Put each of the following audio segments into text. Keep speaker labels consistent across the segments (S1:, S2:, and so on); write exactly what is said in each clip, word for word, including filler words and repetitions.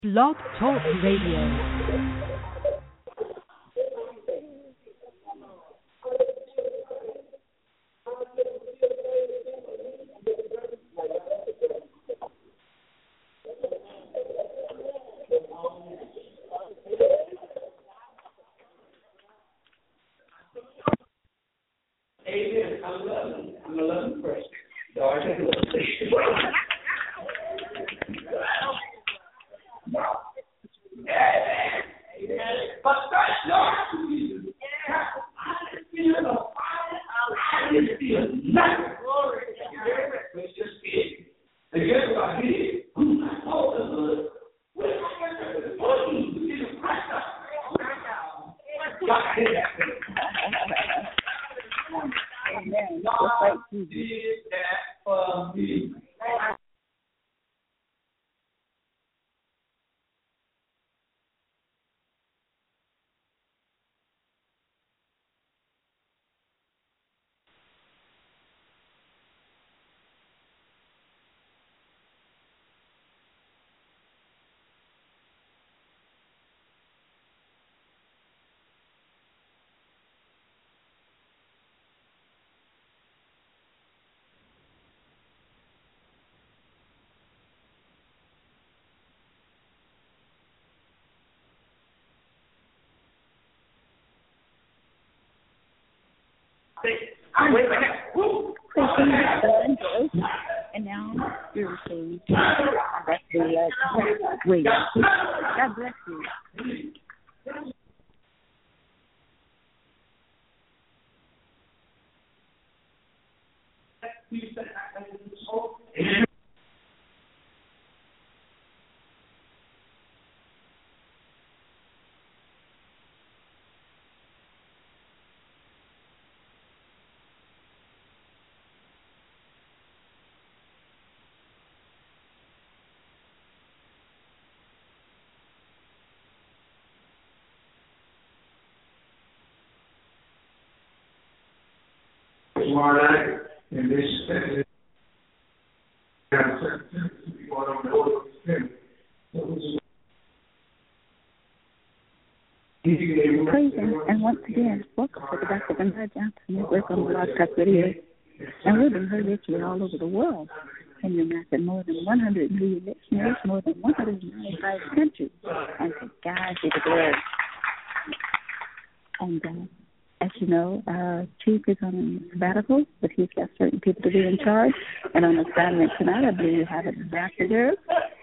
S1: Blog Talk Radio.
S2: Amen. I'm loving. I'm a loving person. Lord, I love but that's Lord, I feel the fire. I feel nothing. Glory. Let's just be. And guess what I did? I told the Lord, when I got to the boogie, we did a press up. God did that.
S3: Amen.
S2: God did that for me. Wait a minute. Woo.
S3: And now you're receiving the uh, wait. God bless you.
S2: Tomorrow night, and this is going on the order of
S3: Praise Him, and once again, welcome to the Doctor Bernard Johnson Network on Blog Talk Radio. And we've been heard virtually all over the world. And you're not in more than one hundred million listeners, more than one hundred ninety-five countries. And to God be the glory. And uh, as you know, our chief is on sabbatical, but he's got certain people to be in charge. And on assignment tonight, I believe we have Ambassador,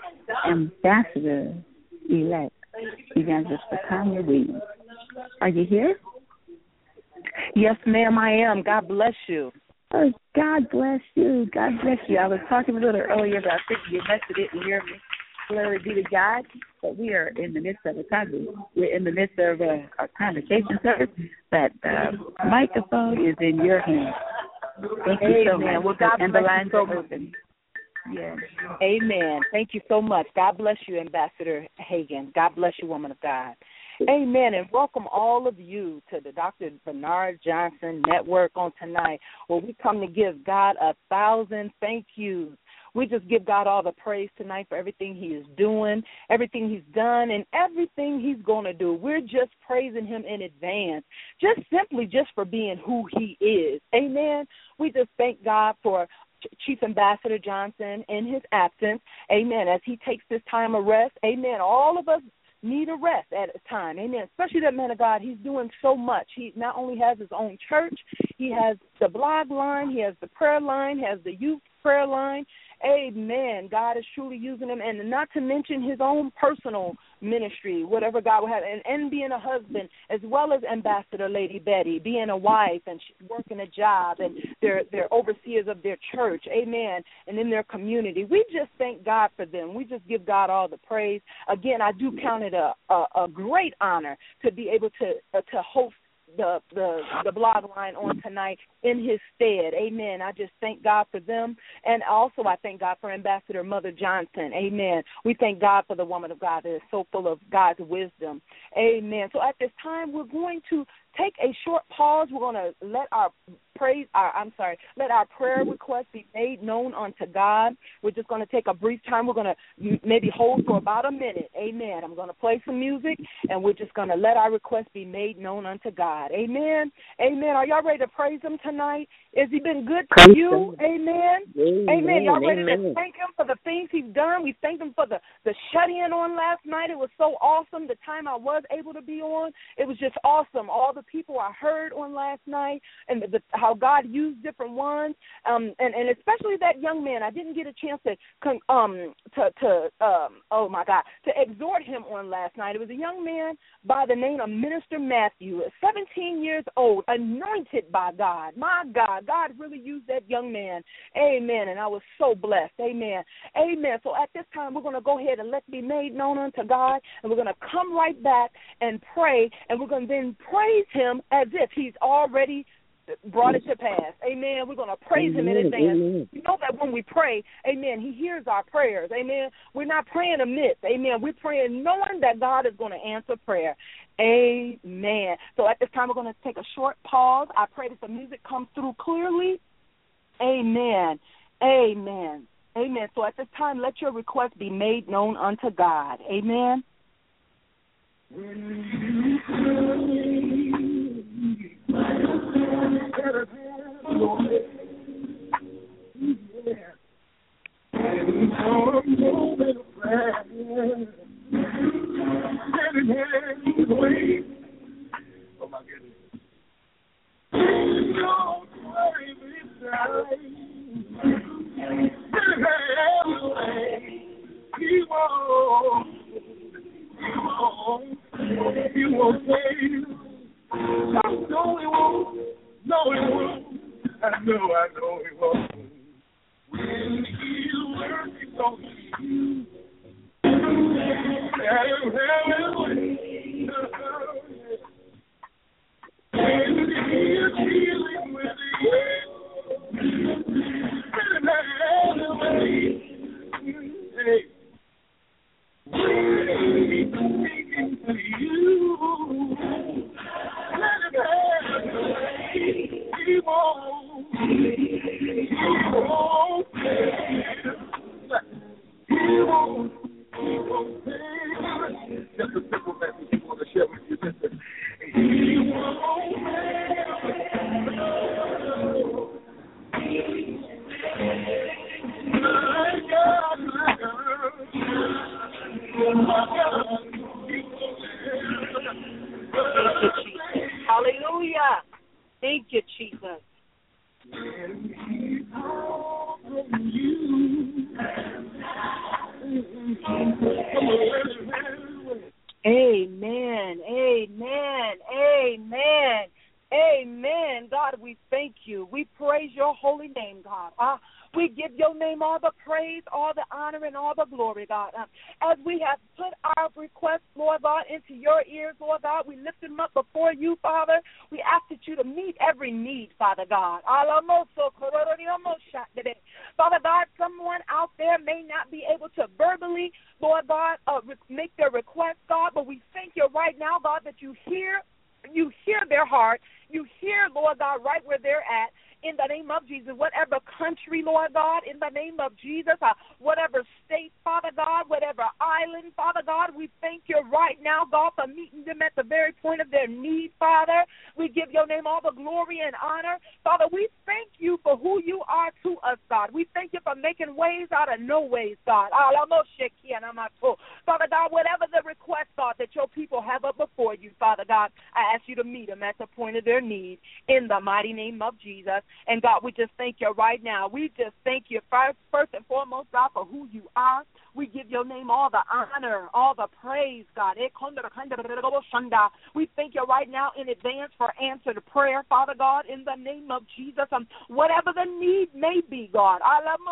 S3: Ambassador-elect, Evangelist Tanya Williams. Are you here?
S4: Yes, ma'am, I am. God bless you.
S3: Oh, God bless you. God bless you. I was talking a little earlier, but I think you must have didn't hear me. Glory be to God. But we are in the midst of a conversation. We're in the midst of a, a conversation service. But the microphone is in your hands. Thank you so much.
S4: Well, God
S3: and
S4: bless
S3: the lines
S4: you so
S3: are open. Yes.
S4: Amen. Thank you so much. God bless you, Ambassador Hagan. God bless you, woman of God. Amen. And welcome all of you to the Doctor Bernard Johnson Network on tonight, where we come to give God a thousand thank yous. We just give God all the praise tonight for everything He is doing, everything He's done, and everything He's going to do. We're just praising Him in advance, just simply just for being who He is. Amen. We just thank God for Chief Ambassador Johnson in his absence. Amen. As he takes this time of rest. Amen. All of us need a rest at a time. Amen. Especially that man of God. He's doing so much. He not only has his own church, he has the blog line, he has the prayer line, he has the youth prayer line. Amen. God is truly using him, and not to mention his own personal ministry, whatever God will have, and, and being a husband, as well as Ambassador Lady Betty, being a wife, and she's working a job, and they're, they're overseers of their church, amen, and in their community. We just thank God for them. We just give God all the praise. Again, I do count it a, a, a great honor to be able to uh, to host the, the the blog line on tonight in his stead. Amen. I just thank God for them. And also I thank God for Ambassador Mother Johnson. Amen. We thank God for the woman of God that is so full of God's wisdom. Amen. So at this time, we're going to take a short pause. We're going to let our praise, our, I'm sorry, let our prayer request be made known unto God. We're just going to take a brief time. We're going to maybe hold for about a minute. Amen. I'm going to play some music, and we're just going to let our request be made known unto God. Amen. Amen. Are y'all ready to praise him tonight? Has he been good to you? Amen.
S5: Amen.
S4: Amen. Y'all ready
S5: Amen.
S4: to thank him for the things he's done? We thank him for the, the shut-in on last night. It was so awesome. The time I was able to be on, it was just awesome. All the people I heard on last night and the, the, how God used different ones, um, and, and especially that young man. I didn't get a chance to, um, to, to um, oh, my God, to exhort him on last night. It was a young man by the name of Minister Matthew, seventeen years old, anointed by God. My God, God really used that young man. Amen. And I was so blessed. Amen. Amen. So at this time, we're going to go ahead and let it be made known unto God, and we're going to come right back and pray, and we're going to then praise him as if he's already brought it to pass. Amen. We're going to praise
S5: Amen.
S4: him in advance.
S5: Amen.
S4: You know that when we pray, amen, he hears our prayers. Amen. We're not praying amiss. Amen. We're praying knowing that God is going to answer prayer. Amen. So at this time, we're going to take a short pause. I pray that the music comes through clearly. Amen. Amen. Amen. So at this time, let your request be made known unto God. Amen.
S2: Oh my goodness. He won't. He won't. He won't save you. No, he won't. No, he won't. I know, I know he won't. When he works on you, have have way. When he is healing with you, have way. Hey. When he's speaking to you, let him have way. He won't. He won't. He won't. He won't. Just a simple message you want to share with you. Listen. He won't. My God, my God. My God.
S4: Hallelujah. Thank you, Jesus. Amen. Amen. Amen. Amen. God, we thank you. We praise your holy name, God. Uh, we give your name all the praise, all the honor, and all the glory, God. Uh, as we have put our requests, Lord God, into your ears, Lord God, we lift them up before you, Father. We ask that you to meet every need, Father God. Father God, someone out there may not be able to verbally, Lord God, uh, make their request, God, but we thank you right now, God, that you hear You hear their heart. You hear, Lord God, right where they're at. In the name of Jesus, whatever country, Lord God, in the name of Jesus, uh, whatever state, Father God, whatever island, Father God, we thank you right now, God, for meeting them at the very point of their need, Father. We give your name all the glory and honor. Father, we thank you for who you are to us, God. We thank you for making ways out of no ways, God. Father God, whatever the request, God, that your people have up before you, Father God, I ask you to meet them at the point of their need in the mighty name of Jesus. And, God, we just thank you right now. We just thank you first, first and foremost, God, for who you are. We give your name all the honor, all the praise, God. We thank you right now in advance for answered prayer, Father God, in the name of Jesus. Um, whatever the need may be, God.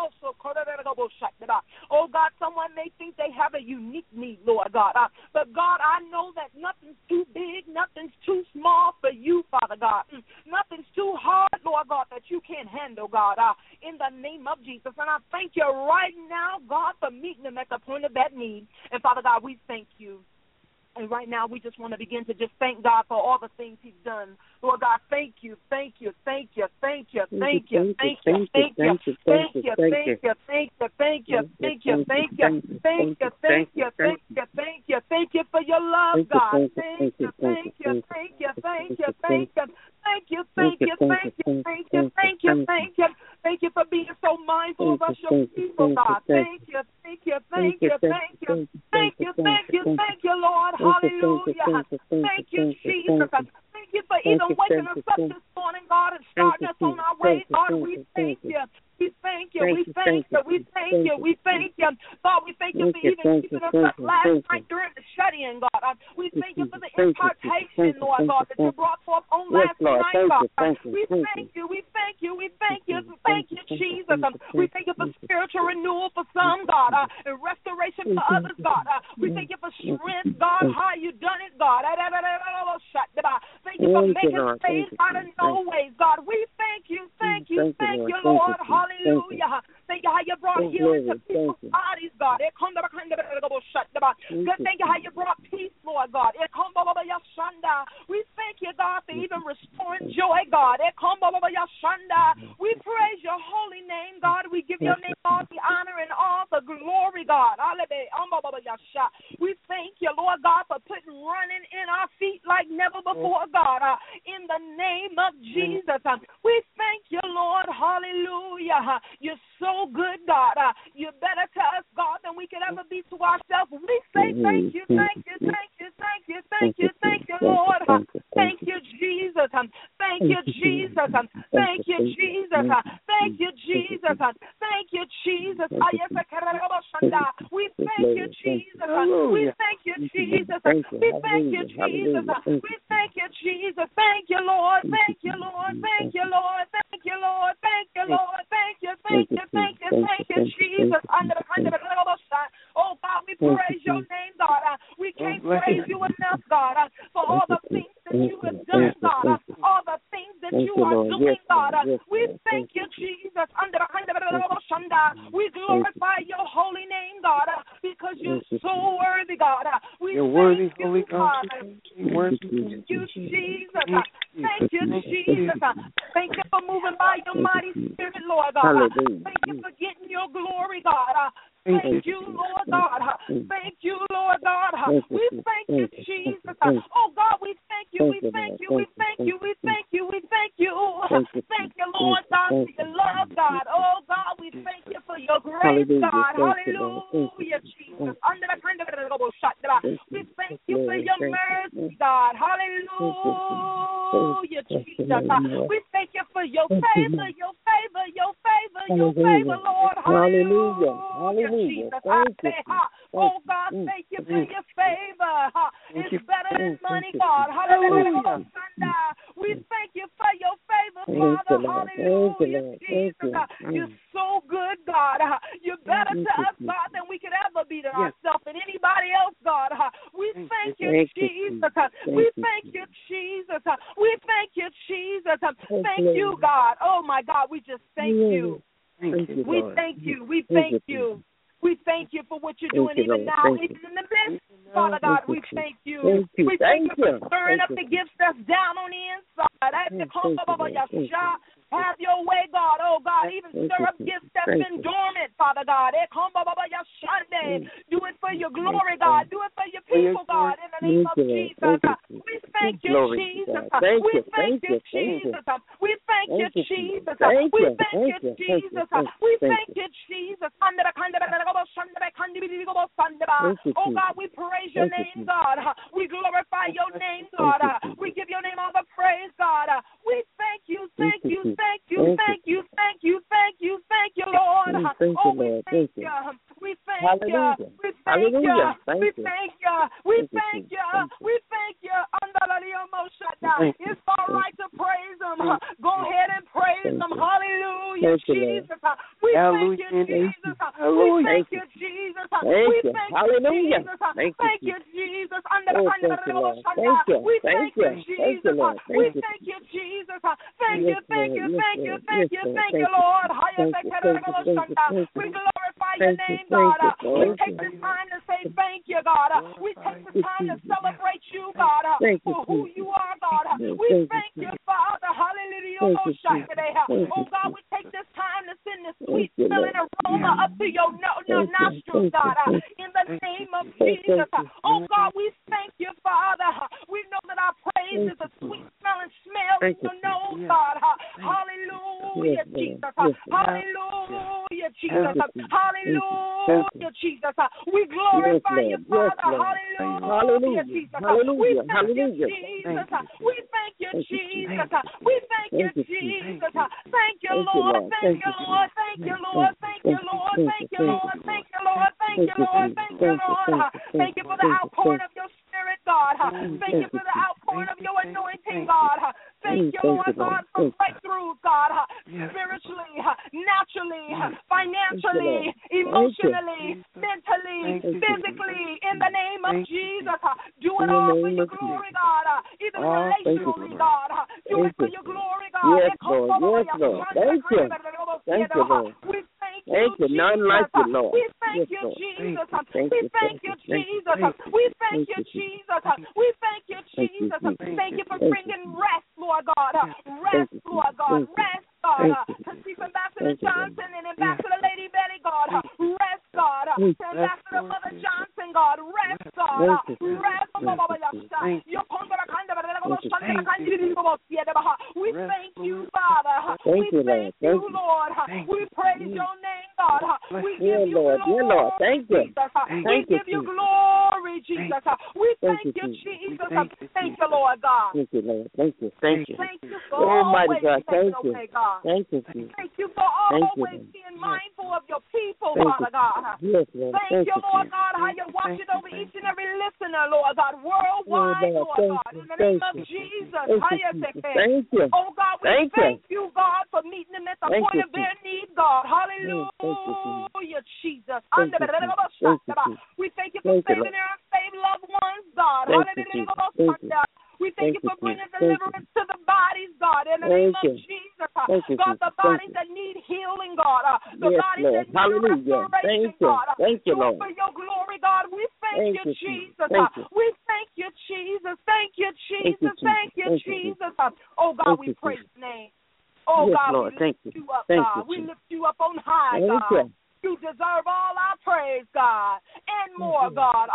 S4: Oh, God, someone may think they have a unique need, Lord God. Uh, but, God, I know that nothing's too big, nothing's too small for you, Father God. Mm, nothing's too hard, Lord God, that you can't handle, God, uh, in the name of Jesus. And I thank you right now, God, for meeting them at the point of that need. And, Father God, we thank you. And right now, we just want to begin to just thank God for all the things He's done. Lord God, thank you, thank you, thank you, thank you, thank you, thank you, thank you, thank you, thank you, thank you, thank you, thank you, thank you, thank you, thank you, thank you, thank you, thank you for your love, God. Thank you, thank you, thank you, thank you, thank you. Thank you, thank you, thank you, thank you, thank you, thank you. Thank you for being so mindful of us, your people, God. Thank you, thank you, thank you, thank you, thank you, thank you, thank you, Lord. Hallelujah. Thank you, Jesus. Thank you for even waking us up this morning, God, and starting us on our way. God, we thank you. We thank you. We thank you. We thank you. We thank you. God, we thank you for even keeping us up last night during the shut-in, God. We thank you for the impartation, Lord God, that you brought forth on last night, God. We thank you. We thank you. We thank you. Thank you, Jesus. We thank you for spiritual renewal for some, God, and restoration for others, God. We thank you for strength, God. How you done it, God. Thank you for making space out of no ways, God. We thank you. Thank you. Thank you, Lord. Hallelujah. Thank you how you brought healing to people's bodies, God. Good. Thank you how you brought peace, Lord God. We thank you, God, for even restoring joy, God. We praise your holy name, God. We give your name all the honor and all the glory, God. We thank you, Lord God, for putting running in our feet like never before, God. In the name of Jesus, we thank you, Lord. Hallelujah. You're so good, God. You're better to us, God, than we could ever be to ourselves. We say thank you, thank you, thank you, thank you, thank you, thank you, Lord. Thank you, Jesus. Thank you, Jesus. Thank you, Jesus. Thank you, Jesus. Thank you, Jesus. We thank you, Jesus. We thank you, Jesus. We thank you, Jesus. We thank you, Jesus. Thank you, Lord. Thank you, Lord. Thank you, Lord. Thank you, Lord. Thank you, Lord. Thank you, thank you, thank you, thank you, Jesus. Under the under the oh God, we praise your name, God. We can't praise you enough, God, for all the things that you have done, God. All the things that you are doing, God. We thank you, Jesus. Under the under the we glorify your holy name, God, because you're so worthy, God. We
S5: You're worthy,
S4: you,
S5: holy God.
S4: Thank you, Jesus. Thank you, Jesus. Thank you for moving by your mighty spirit, Lord God. Thank you for getting your glory, God. Thank you, Lord God. Thank you, Lord God. We thank you, Jesus. Oh, God, we thank you. We thank you. We thank you. We thank you. We thank you. Thank you, Lord God, for your love, God. Oh, God, we thank you for your grace, God. Hallelujah, Jesus. Under the kind of we thank you for your mercy, God. Hallelujah, Jesus. We thank you for your favor, your favor, your favor, your favor, Lord. Hallelujah. Jesus. I say, oh, God, thank you for your favor. It's better than money, God. Hallelujah. We thank you for your favor, Father. Hallelujah, Jesus. You're so good, God. You're better to us, God, than we could ever be to ourselves and anybody else, God. We thank you, Jesus. We thank you, Jesus. We thank you, Jesus. Thank you, God. Oh, my God, we just thank you. We thank you. We thank you. We thank you for what you're doing
S5: thank
S4: even
S5: you,
S4: now,
S5: thank
S4: even in the midst. Father God, we thank you.
S5: Thank you.
S4: We thank,
S5: thank
S4: you for stirring up the gifts that's down on the inside. That's the call of Yahshua. Have your way, God. Oh, God, even stir up gifts that's been dormant, Father God. Do it for your glory, God. Do it for your people, God, in the name of Jesus. We thank you, Jesus. We thank you, Jesus. We thank you, Jesus. We thank you, Jesus. We thank you, Jesus. Oh, God, we praise your name, God. We glorify your name, God. We give your name all the praise, God. We thank you, thank you, thank you, thank you, thank you, thank you, thank you, Lord. Oh, we thank you. We thank you. We thank you. We thank you. We thank you. We thank you. It's all right to praise him. Go ahead and praise him. Hallelujah, Jesus. We thank you, Jesus. We thank you, Jesus. We thank you, Jesus. Thank you, Jesus. Under the we thank you, Jesus. We thank you, Jesus. Thank you, thank you, thank you, thank you, thank you, Lord. We glorify your name, God. We take the time to say thank you, God. We take the time to celebrate for who you are, God. We thank you, Father. Hallelujah. Oh, God, we take this time to send this sweet smelling aroma up to your no, no, nostrils, God, in the name of Jesus. Oh, God, we thank you, Father. We know that our praise is a sweet smelling smell in your nose, God. Hallelujah, Jesus. Hallelujah, Jesus. Hallelujah, Jesus. We glorify you, Father. Hallelujah, Jesus. We thank you, Jesus. We thank you, Jesus. We thank you, Jesus. Thank you, Lord. Thank you, Lord. Thank you, Lord. Thank you, Lord. Thank you, Lord. Thank you, Lord. Thank you, Lord. Thank you, Lord. Thank you for the outpouring of your Spirit, God. Thank you for the outpouring of your anointing, God. Thank you, Lord God, for breakthroughs, God, spiritually, naturally, financially, emotionally, mentally, physically, in the name of Jesus. Do it all for your glory, God. Even relationally, God. Do it for your glory, God.
S5: Yes, Lord. Yes, Lord. Thank you. Thank you, Lord.
S4: We thank you,
S5: Thank you. None like you, Lord.
S4: We thank you, Jesus. We thank you, Jesus. We thank you, Jesus. We thank you, Jesus. Thank you for bringing rest, Lord God. Rest, Lord God. Rest, God. To Chief Ambassador Johnson and Ambassador Lady Betty, God. Rest, God. To Ambassador Mother Johnson, God. Rest, God. Rest, we thank you, Father.
S5: Thank you,
S4: we thank
S5: Lord.
S4: you, Lord. We praise your name, God. We give you
S5: Lord.
S4: glory,
S5: Lord. Thank you.
S4: Jesus. We
S5: Thank
S4: give you glory, Jesus. We thank you, Jesus. Thank you, Lord God.
S5: Thank you, Lord. Thank you. Thank you.
S4: Thank you for
S5: Almighty
S4: always
S5: God, thank you.
S4: away, God.
S5: Thank you, Jesus.
S4: Thank you for
S5: Thank you,
S4: always
S5: Lord.
S4: being mindful of your people,
S5: Thank
S4: Father
S5: you.
S4: God.
S5: Yes, Lord.
S4: Thank,
S5: Thank
S4: you,
S5: you,
S4: Lord
S5: Jesus.
S4: God, how you're watching over each and every listener, Lord God, worldwide,
S5: Oh,
S4: Lord
S5: Lord,
S4: God,
S5: thank
S4: in the
S5: you.
S4: name
S5: Thank
S4: of
S5: you.
S4: Jesus.
S5: Thank
S4: How
S5: you,
S4: you
S5: Jesus.
S4: take
S5: Thank you.
S4: Oh, God, we
S5: Thank you.
S4: thank you, God, for meeting them at the
S5: Thank
S4: point
S5: you,
S4: of their need, God.
S5: Mm, thank you,
S4: Hallelujah, Jesus.
S5: Thank you, Jesus. Thank you, Jesus.
S4: We thank you for
S5: Thank you,
S4: saving
S5: Lord.
S4: their unsaved loved ones, God.
S5: Thank you, Jesus. Thank you.
S4: We thank
S5: Thank
S4: you for
S5: you,
S4: bringing
S5: Jesus. Thank you.
S4: deliverance to the bodies, God, in the
S5: Thank
S4: name
S5: you.
S4: of Jesus.
S5: Thank you,
S4: God, the
S5: Jesus.
S4: bodies
S5: Thank
S4: that need healing, God. Uh, the
S5: Yes,
S4: bodies
S5: Lord.
S4: that need
S5: Hallelujah.
S4: restoration,
S5: Thank you.
S4: God. Uh,
S5: Thank you,
S4: do it
S5: Lord.
S4: for your glory, God. We thank,
S5: Thank
S4: you,
S5: you,
S4: Jesus.
S5: Jesus.
S4: Uh,
S5: Thank you.
S4: we thank you, Jesus. Thank you,
S5: Thank you,
S4: Jesus. Thank you,
S5: Jesus. Thank you,
S4: Jesus. Uh, oh, God,
S5: Thank
S4: we
S5: you,
S4: praise
S5: Jesus.
S4: your name. Oh,
S5: Yes,
S4: God,
S5: Lord.
S4: we
S5: Thank
S4: lift
S5: you.
S4: you up,
S5: Thank
S4: God.
S5: you,
S4: We
S5: Jesus.
S4: lift you up on high,
S5: Thank
S4: God.
S5: you.
S4: You deserve all our praise, God, and more, God.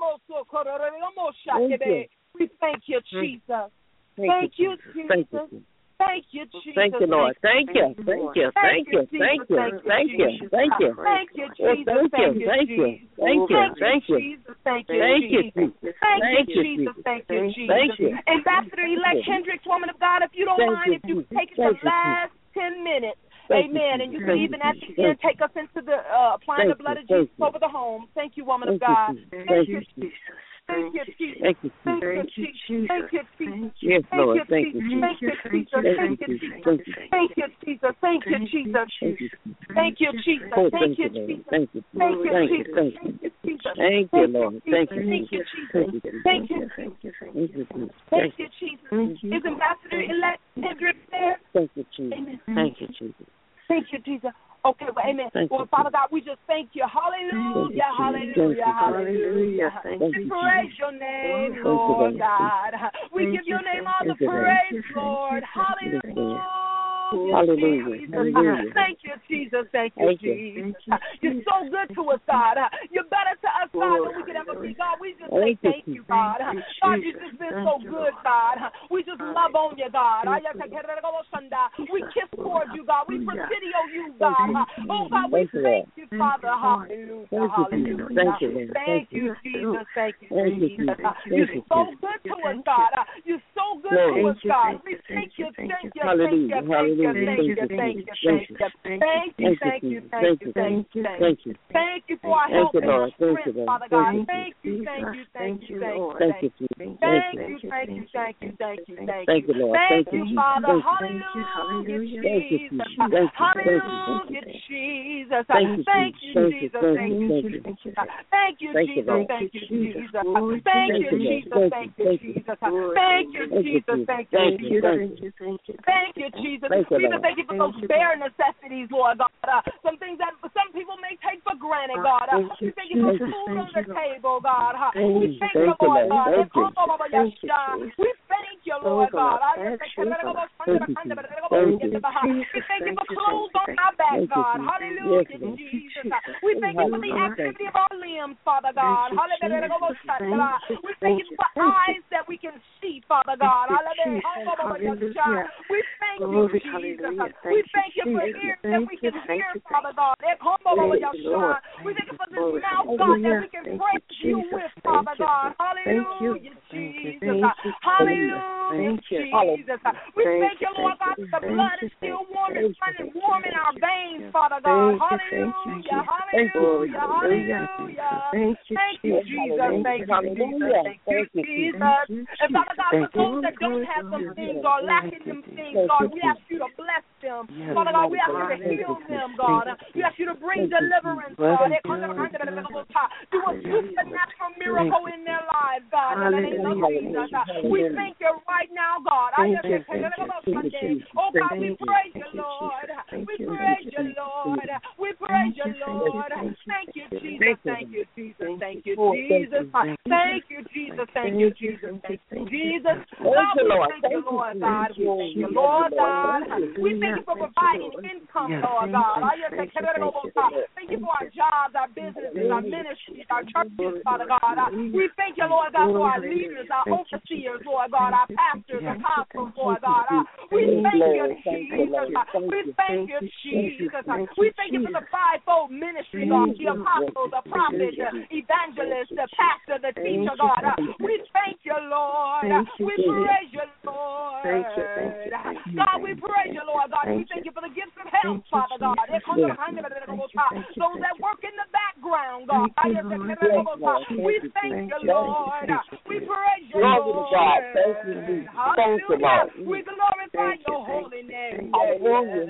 S5: Thank you.
S4: We thank you, Jesus.
S5: Thank
S4: Thank you,
S5: you,
S4: Jesus.
S5: Thank you, Jesus.
S4: Thank you, Jesus.
S5: Thank you, Lord. Thank you. Thank you. Thank you. Thank you. Thank you. Thank you.
S4: Thank you,
S5: Oh,
S4: Jesus.
S5: thank you. Thank you. Thank you. Thank you.
S4: Jesus. Thank you,
S5: Thank you,
S4: Jesus.
S5: Jesus.
S4: Thank you, Jesus. Thank you, Jesus.
S5: Thank you.
S4: Ambassador-elect Hendricks, woman of God, if you don't
S5: Thank
S4: mind,
S5: you,
S4: if you
S5: Jesus.
S4: take the
S5: Thank you,
S4: last ten minutes,
S5: Thank you,
S4: amen, and you
S5: Jesus.
S4: can
S5: Thank
S4: even
S5: you,
S4: at the
S5: Jesus.
S4: end take us into the uh, applying
S5: Thank
S4: the blood
S5: you.
S4: of Jesus
S5: Thank you.
S4: over the home. Thank you, woman of
S5: Thank you,
S4: God.
S5: Jesus.
S4: Thank you,
S5: Jesus.
S4: Jesus. Thank you, Jesus.
S5: Thank you,
S4: Thank
S5: Jesus.
S4: you, Jesus. Thank you, Jesus.
S5: Yes,
S4: Thank
S5: Lord.
S4: you,
S5: Thank you,
S4: Jesus.
S5: Jesus.
S4: Thank you, Jesus.
S5: Thank you, Jesus.
S4: Thank you, Jesus. Thank you, Jesus. Thank you, Jesus.
S5: Oh,
S4: Thank
S5: thank
S4: you,
S5: you, Lord.
S4: Jesus.
S5: Thank you,
S4: Thank you,
S5: Thank you,
S4: Jesus.
S5: thank you.
S4: Thank you, Jesus.
S5: Thank you, Lord. Thank you,
S4: Thank you,
S5: Jesus.
S4: Jesus.
S5: Thank you,
S4: Thank you, Jesus.
S5: Thank you, Jesus.
S4: Thank you, Jesus. Is Ambassador-elect Hendricks there?
S5: Thank you, Jesus.
S4: Amen.
S5: Thank you, Jesus.
S4: Thank you, Jesus. Okay, well, amen.
S5: Thank
S4: well,
S5: you,
S4: Father God, we just thank you. Hallelujah,
S5: Thank you,
S4: hallelujah, hallelujah.
S5: Thank
S4: We
S5: you,
S4: praise
S5: Jesus.
S4: your name,
S5: Thank you,
S4: Lord
S5: Lord.
S4: God. We give your name all the
S5: Thank you, Lord.
S4: praise, Lord. Hallelujah.
S5: Hallelujah.
S4: Jesus.
S5: Hallelujah.
S4: Thank you, Jesus. Thank you,
S5: Thank you.
S4: Jesus. You're so good to us, God. You're better to us, God, than we could ever be, God. We just say thank you, God. God, you've just been so good, God. We just love on you, God. We kiss towards you, God. We presidio you, God. Oh, God, we thank you, Father. Hallelujah. Hallelujah.
S5: Thank you, Lord.
S4: Thank you, Jesus. Thank you,
S5: Thank you,
S4: Jesus.
S5: Jesus.
S4: You're so good to us, God. You're so good to us, God. We thank you, thank you, thank you, thank you, thank you, thank you, thank you, thank you, thank you, thank you, thank you, thank you, thank you for our help and our strength, Father God. Thank you, thank you, thank you, thank you,
S5: Thank you, Jesus.
S4: thank you, thank you, thank you, thank you, thank
S5: Thank
S4: you,
S5: you, Lord.
S4: thank
S5: Thank you,
S4: you,
S5: Jesus.
S4: Father.
S5: Thank you.
S4: Hallelujah,
S5: Thank you,
S4: Jesus.
S5: Jesus. Thank you.
S4: Hallelujah, Jesus.
S5: Thank you,
S4: Thank you,
S5: Thank you,
S4: Jesus.
S5: thank
S4: Thank
S5: you,
S4: you,
S5: thank you.
S4: Jesus. Thank you,
S5: Thank you,
S4: Jesus.
S5: Lord.
S4: Thank you, Jesus.
S5: Thank
S4: Thank
S5: you,
S4: you,
S5: Lord.
S4: Jesus. Thank you,
S5: Thank you.
S4: Jesus. Thank you, Jesus. Thank you, Jesus. Thank you, thank you. Thank you, Jesus. Jesus, thank you for those bare necessities, Lord God. Uh, some things that some people may take for granted, God. Uh, we thank you for food on the table, God. Uh, we thank you, Lord God. We thank you, Lord God. We thank you for clothes on our back, God. Hallelujah, Jesus. We thank you for the activity of our limbs, Father God. Hallelujah. We thank you for eyes that we can see, Father God. Hallelujah. We thank you, Jesus. We thank you for ears that we can hear, Father God. We thank you for this mouth, God, that we can praise you with, Father God. Hallelujah, Jesus. Hallelujah, Jesus. We thank you, Lord God, that the blood is still warm and running warm in our veins, Father God. Hallelujah, hallelujah, hallelujah. Thank you, Jesus. Thank you, Jesus. Thank you, Jesus. And Father God, for those that don't have some things or lacking some things, God, we ask you to bless them. Father God, we ask you to heal them, God. We ask you to bring deliverance, God. Do a supernatural miracle in their lives, God. In the name of Jesus. We thank you right now, God. Oh, God, we praise you, Lord. We praise you, Lord. We praise you, Lord. Thank you, Jesus. Thank you, Jesus. Thank you, Jesus. Thank you, Jesus. Thank you, Jesus. Thank you, Jesus. God, we thank you, Lord God. We thank you, Lord God. We thank you for providing income, Lord God. Thank you for our jobs, our businesses, our ministries, our churches, Father God. We thank you, Lord God, for our leaders, our overseers, Lord God, our pastors, apostles, Lord God. We thank you, Jesus. We thank you, Jesus. We thank you for the fivefold ministry, God, the apostle, the prophet, the evangelist, the pastor, the teacher, God. We thank you, Lord. We praise you, Lord. God, we praise you, Lord God. We thank you for the gifts of health, Father God. Those that work in the background, God. We thank you, Lord. We praise you, Lord. Hallelujah. We glorify your holy name. Hallelujah.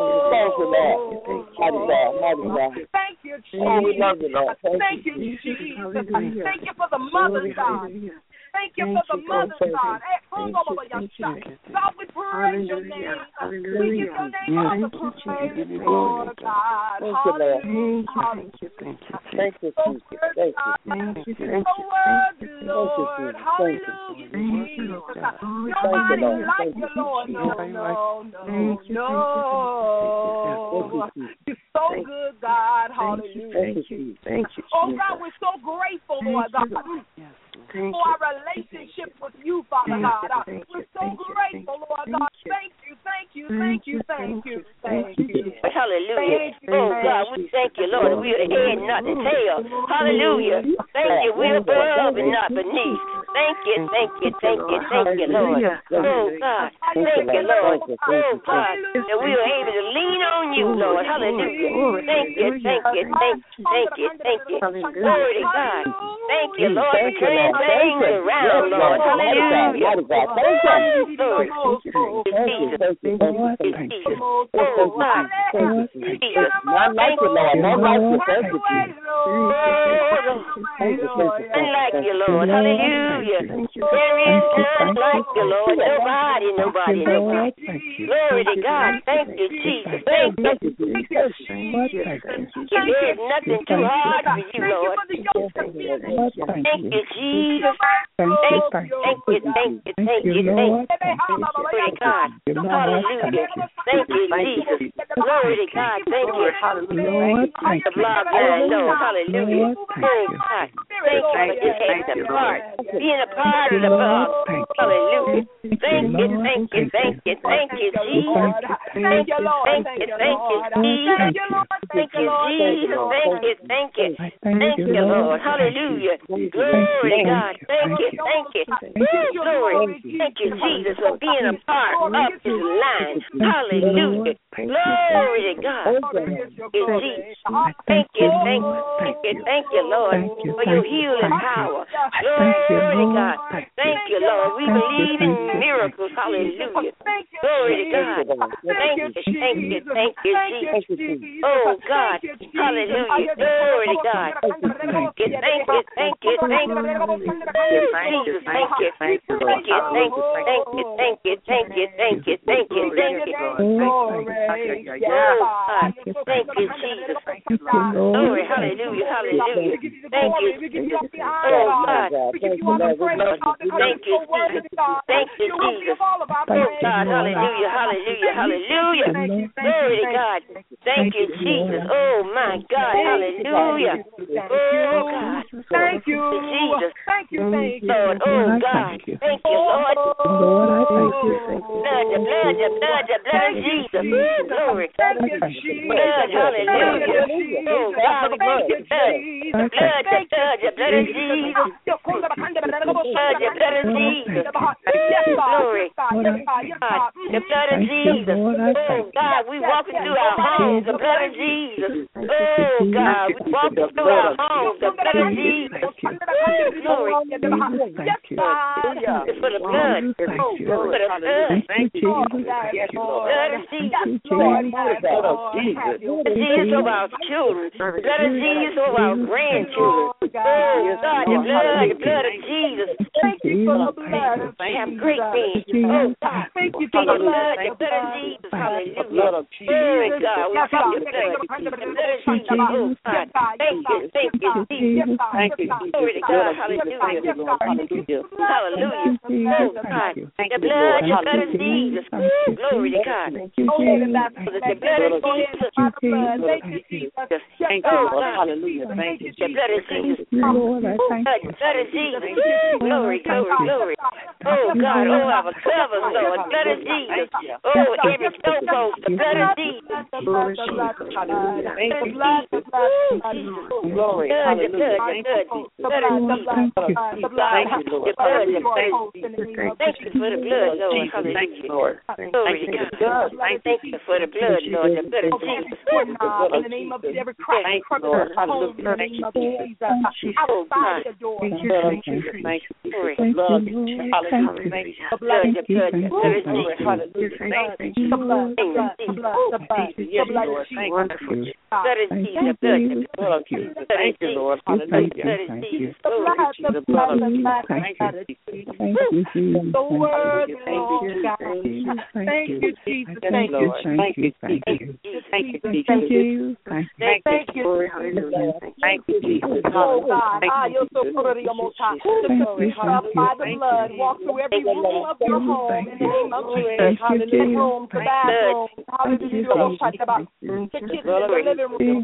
S4: Thank you, Jesus. Thank you, Jesus. Thank you for the mothers, God. Thank you for the mothers, God. God, we praise your name. We give your name all the praise, Lord God. Hallelujah. Thank you, thank you. Thank you, thank you. Thank you, thank you. Lord. Hallelujah, Jesus. Nobody like you, Lord. No, no, no, no. You're so good, God. Hallelujah. Thank you, thank you. Oh, God, we're so grateful, Lord God. Thank for our relationship with you, Father God. You, We're so grateful, Lord God. Thank you, thank you, thank you, thank you, thank you.
S5: Hallelujah. Oh, God, we thank you, Lord. We're the head, not the tail. Hallelujah. Thank you. We're above and not beneath. Thank you, thank you, thank you, thank you, Lord. Oh, God. Thank you, Lord. Oh, God. That we are able to lean on you, Lord. Hallelujah. Thank you, thank you, thank you, thank you, thank you. Glory to God. Thank you, Lord. Turn things around, Lord. Hallelujah. Thank you, Lord. Thank you, Lord. Thank you. Oh, God. Thank you. None like you, Lord. None like you. Thank you. None like you, Lord. Hallelujah. There is none like you, Lord. Nobody, nobody, nobody. Glory to God. Thank you, Jesus. Thank you. There is nothing too hard for you, Lord. Thank you, Jesus. Thank you, thank you, thank you, thank you, thank you. Glory to God. Hallelujah. Thank you, Jesus. Glory to God. Thank you. Hallelujah. The blood line, Lord. Hallelujah. Oh, God. Thank you for just taking a part, being a part of the blood. Hallelujah. Thank you, thank you, thank you, thank you, Jesus. Thank you, thank you, thank you, Jesus. Thank you, Jesus. Thank you, thank you. Thank you, Lord. Hallelujah. Glory to God. Thank you, thank you. Glory. Thank you, Jesus, for being a part of this line. Hallelujah. Glory to God. Thank you, thank you, thank you, thank you, Lord, for your healing power. Glory to God. Thank you, Lord. We believe in miracles. Hallelujah. Glory to God. Thank you, thank you, thank you, Jesus. Oh, God. Hallelujah. Glory to God. Thank you, thank you, thank you, thank you. Jesus, thank you. Thank you, thank you, thank you, thank you, thank you, thank you, thank you, thank you. Oh, God. Thank you, Jesus. Glory, hallelujah, hallelujah. Thank you. Oh, God. Thank you, Jesus. Thank you, Jesus. Oh, God, hallelujah, hallelujah, hallelujah. Glory to God. Thank you, Jesus. Oh, my God, hallelujah. Oh, God.
S6: Thank you,
S5: Jesus.
S6: Thank you, thank you.
S5: Lord, oh, God. Thank you, Lord.
S7: Lord, I thank you.
S5: Blood, the blood, the blood, the blood of Jesus. Glory.
S6: Thank you, Jesus.
S5: Blood, hallelujah. Oh, God, the blood, the blood. The blood, the blood, the blood of Jesus. The blood, the blood of Jesus. Glory. God, the blood of Jesus. Oh, God, we walking through our homes. The blood of Jesus. Oh, God, we walking through our homes. The blood of Jesus. Glory.
S7: Thank you.
S5: It's for the blood.
S7: Thank you.
S5: For the blood.
S7: Thank you, Jesus.
S5: Blood of Jesus.
S7: Lord.
S5: Jesus over our children. The blood of Jesus over our grandchildren. Oh, God, the blood, the blood of Jesus.
S6: Thank you for the blood.
S5: Have great things. Oh, God.
S6: Thank you for
S5: The
S6: the
S5: blood,
S6: blood.
S5: the blood of Jesus. Hallelujah. Oh, God, we talk the blood. The blood of Jesus. Oh, God. Thank you, thank you, Jesus.
S7: Thank you.
S5: Glory to God. Hallelujah.
S7: Hallelujah.
S5: Hallelujah. Oh, God. The blood, the blood of Jesus. Glory to God. The blood of Jesus.
S6: Thank you, Jesus.
S7: Thank you, Lord. Hallelujah. Thank you.
S5: The blood of Jesus.
S7: Lord, I thank
S5: The
S7: you.
S5: blood of Jesus. Glory, glory, glory. Oh, God. Oh, our covers, Lord. The blood of Jesus. Oh, every doorpost. The blood of Jesus.
S7: Glory, Jesus. Hallelujah. Thank you,
S6: blood, the blood,
S7: Glory.
S5: The blood, the blood,
S7: Hallelujah.
S5: the blood. The blood of Jesus.
S6: the blood,
S7: Thank you, Lord.
S5: The blood, the blood.
S7: Thank
S5: Thank you for the blood, Lord.
S7: Jesus. Thank you, Lord. Thank
S5: Glory
S7: you
S5: to
S7: for the
S5: God.
S7: blood.
S5: Thank you for the blood, Lord. The blood of Jesus.
S6: In the name of every crack,
S7: Thank you,
S6: crevice,
S7: Lord.
S6: home, in the
S7: Thank
S6: name
S7: you.
S6: of Jesus, outside the door.
S7: Thank you. Thank you. Thank you.
S5: Glory.
S7: The blood. Hallelujah. Thank you.
S5: The blood, the blood, the blood of
S7: Glory.
S5: Jesus.
S7: Hallelujah. Thank you.
S6: The blood, the blood, the blood, the blood, the
S7: Yes,
S6: blood
S7: Lord.
S6: of
S7: Thank
S6: Jesus.
S7: you.
S5: Blood of Jesus. The blood, the blood.
S7: Thank you. Thank you, Lord. Hallelujah.
S5: Blood of Jesus.
S6: The
S5: Glory.
S6: blood, the
S7: The blood
S6: blood,
S7: of
S6: the
S7: Jesus.
S6: blood,
S7: Thank
S6: the blood
S7: you.
S6: of Jesus.
S7: Thank you, Jesus.
S6: The word,
S7: Thank
S6: Lord
S7: you.
S6: God.
S7: Thank you.
S6: Thank you, Jesus.
S7: Thank
S6: Thank
S7: you,
S6: you.
S7: Lord. Thank you. Thank you. Thank you, Jesus.
S6: Thank you.
S7: Thank
S6: Thank
S7: you.
S6: you.
S7: Glory. Hallelujah. Thank you, Jesus.
S6: Oh God,
S7: Thank
S6: ah,
S7: you.
S6: you're so good of your most high. Glory, by the blood, walk through every room of your home in the name of Jesus. Hallelujah. Room, the bathroom, hallelujah. The kitchen, the living room.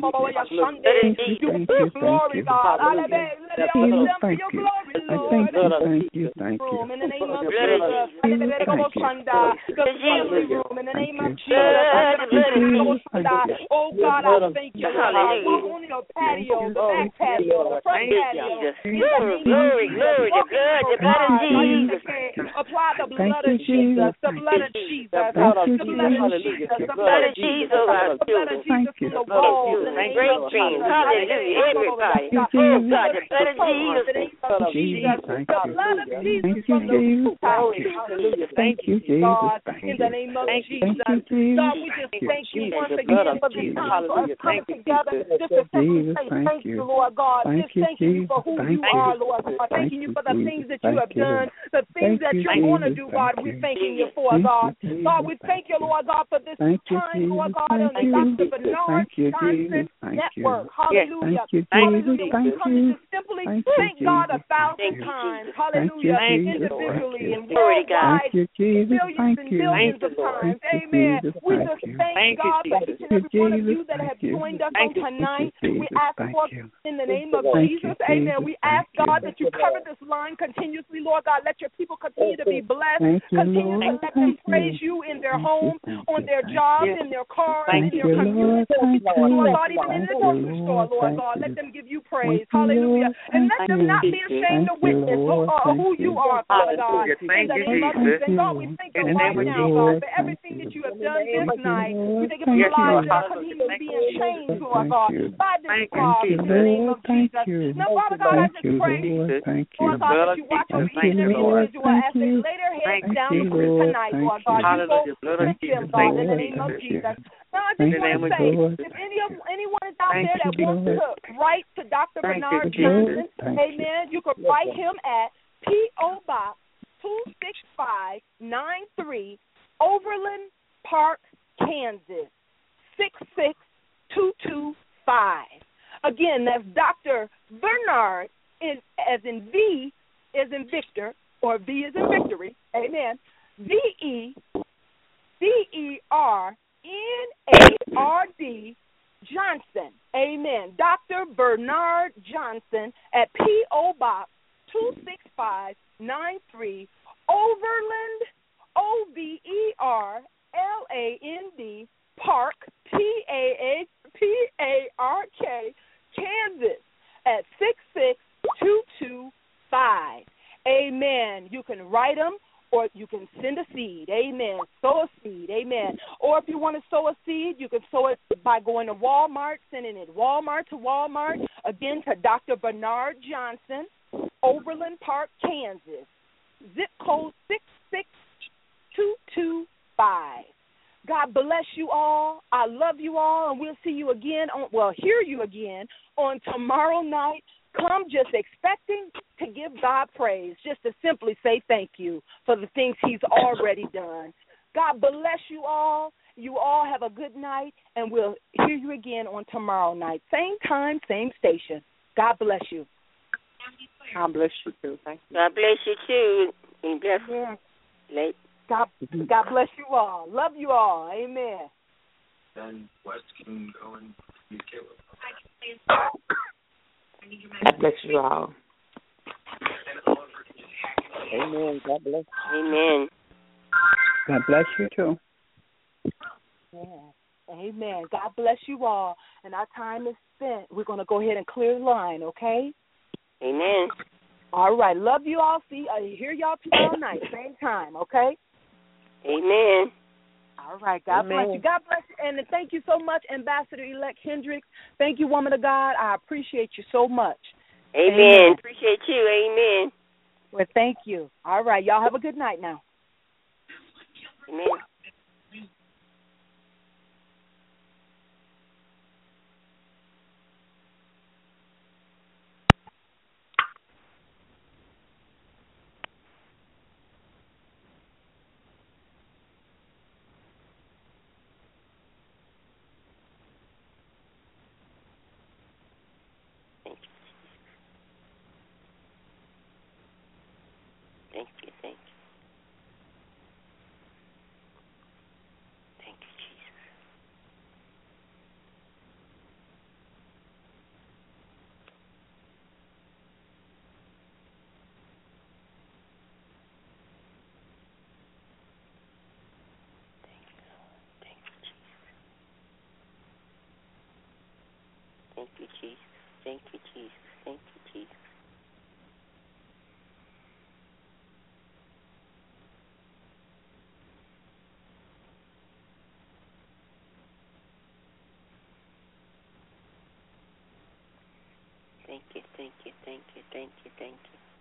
S6: Glory, God. Hallelujah. Let your glory, Lord.
S7: Thank you. Thank you.
S6: Room in the name of Jesus. The family room in the name of Jesus. Oh God, I thank you. Walk on your patio, the back patio, the front patio.
S5: Glory, glory, the blood, the blood of Jesus.
S6: Apply the blood of Jesus, the blood of Jesus, the blood of Jesus, the
S5: blood of Jesus over our children.
S6: from the walls,
S5: Great friends, hallelujah, everybody. Oh God, the blood of Jesus.
S6: Jesus, the blood of Jesus from the roof.
S7: Hallelujah. Thank you,
S6: God, in the name of Jesus. God, we just thank you once again for this time, for us coming together just to simply say thank you, Lord God. Just thanking you for who you are, Lord God. Thanking you for the things that you have done, the things that you're going to do, God. We're thanking you for, God. God, we thank you, Lord God, for this time, Lord God, on the Doctor Bernard Johnson Network. Hallelujah. Hallelujah. We come to just simply thank God a thousand times. Hallelujah. Individually and worldwide. Millions and millions of times. Amen. We just thank God for each and every one of you that have joined us on tonight. We ask for, in the name of Jesus, amen. We ask God that you cover this line continuously, Lord God. Let your people continue to be blessed. Continue to let them praise you in their home, on their jobs, in their cars, in their community. Lord God, even in the grocery store, Lord God, let them give you praise. Hallelujah. And let them not be ashamed to witness who, uh, who you are, Father God. In the name of Jesus. And God, we thank you right now, God, for everything that you have done this night. We thank you for the lives that are continuing being changed, Lord God, by this God, in the name of Jesus. Now, Father God, I just pray, Lord God, that you watch over each and every one individual as they lay their heads down to sleep tonight, Lord God. You go protect them, God, in the name of Jesus. Now, I just want to say, if any of anyone is out there that wants to write to Doctor Bernard Johnson, amen, you can write him at P O Box two six five nine three, Overland Park, Kansas, six six two two five. Again, that's Doctor Bernard, is, as in V, as in Victor, or V as in victory, amen, V E C E R N A R D Johnson, amen, Doctor Bernard Johnson at P O Box two six five nine three, Overland, O V E R L A N D, Park, P A P A R K, Kansas, at six six two two five. Amen. You can write them or you can send a seed. Amen. Sow a seed. Amen. Or if you want to sow a seed, you can sow it by going to Walmart, sending it Walmart to Walmart. Again, to Doctor Bernard Johnson, Overland Park, Kansas. Zip code six six two two five. God bless you all. I love you all, and we'll see you again on, well, hear you again on tomorrow night. Come just expecting to give God praise, just to simply say thank you for the things he's already done. God bless you all. You all have a good night, and we'll hear you again on tomorrow night. Same time, same station. God bless you.
S7: God bless you, too. Thank you.
S5: God bless you, too. And bless you. Late.
S6: God, God bless you all. Love you all. Amen.
S2: Then West can go and be killed.
S7: God bless you all.
S4: Amen. God bless.
S5: Amen.
S7: God bless you, too.
S6: Yeah. Amen. God bless you all. And our time is spent. We're going to go ahead and clear the line, okay?
S5: Amen.
S6: All right. Love you all. See, uh, hear y'all tomorrow night, same time, okay?
S5: Amen.
S6: All right. God
S4: Amen.
S6: bless you. God bless you. And thank you so much, Ambassador-elect Hendricks. Thank you, woman of God. I appreciate you so much.
S5: Amen.
S6: Amen.
S5: Appreciate you. Amen.
S6: Well, thank you. All right. Y'all have a good night now.
S5: Amen. Thank you. Thank you. Thank you, Jesus. Thank you, Jesus. Thank you, Jesus. Thank you, Jesus. Thank you, thank you, thank you, thank you, thank you.